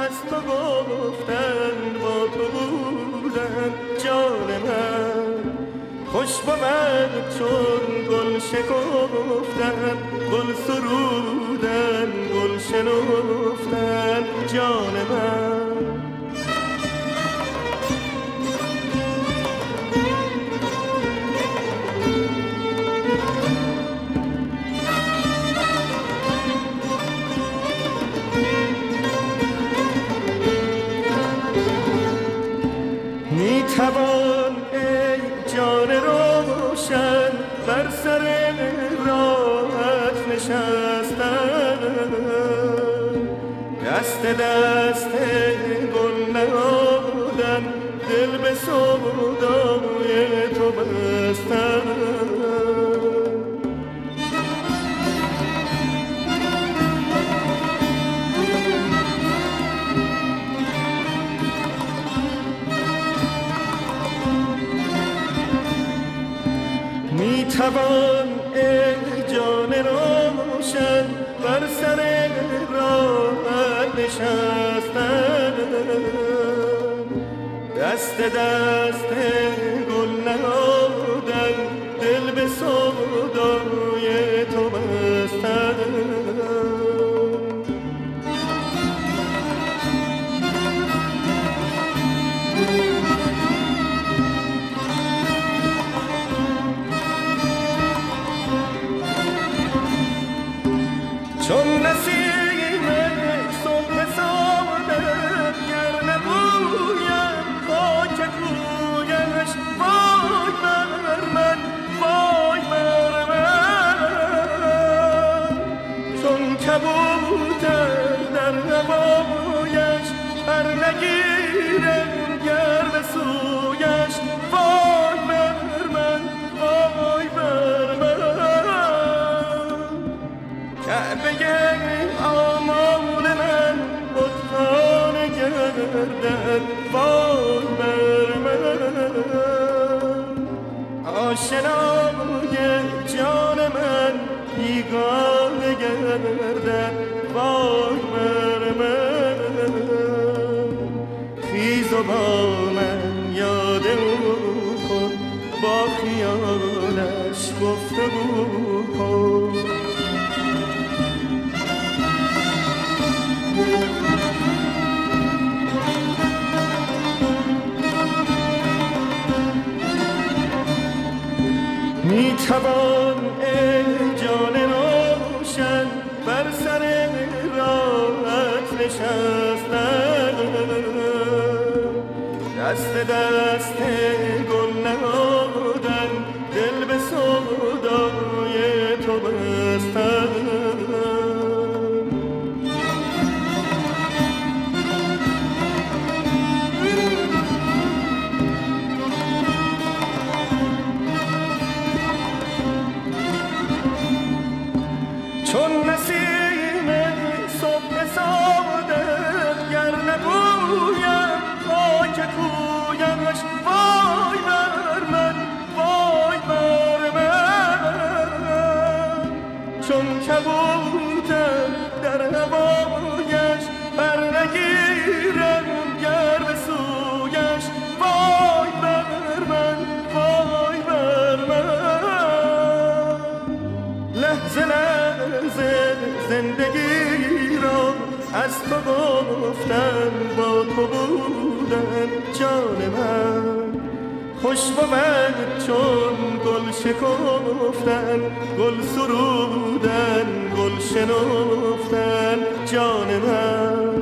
از تو گفتن با تو بودن جان من خوش بود چون گل شکفتن گل سرودن گل شنفتن جان من توان ای جان روشن بر سر راحت نشستن دست دست گل نهادن دل به سودای تو بستن توان ای جان روشن بر سر راحت نشستن دست دست گل نهادن دل به سودای تو بستن چون نسیم صبح سعادت گر نبویم خاک کویش وای بر من وای بر من چون کبوتر در هوایش پر نگیرم گر به سویش وای بر من وای بر من کعبه آمال من بتخانه گردد وای بر من آشنای جان من بیگانه گردد وای بر من خیز و با من یاد او کن با خیالش گفتگو کن می توان ای جان روشن بر سر راحت نشستن دست دست گل نهادن دل به سودای تو بستن چون نسیم صبح سعادت گر نبویم خاک کویش وای بر من وای بر من چون کبوتر در هوایش پر نگیرم گر به سویش وای بر من وای بر من لحظه زندگی را از تو گفتن با تو بودن جان من خوش بود چون گل شکفتن گل سرودن گل شنفتن جان من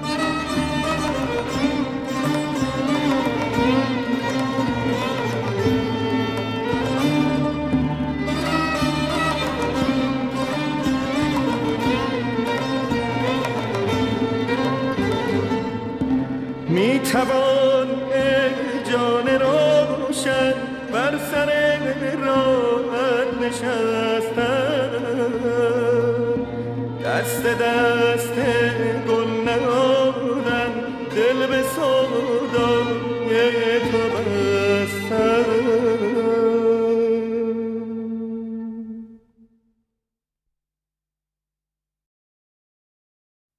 می توان ای جان روشن بر سر راحت نشستن دست دست گل نهادن دل به سودای تو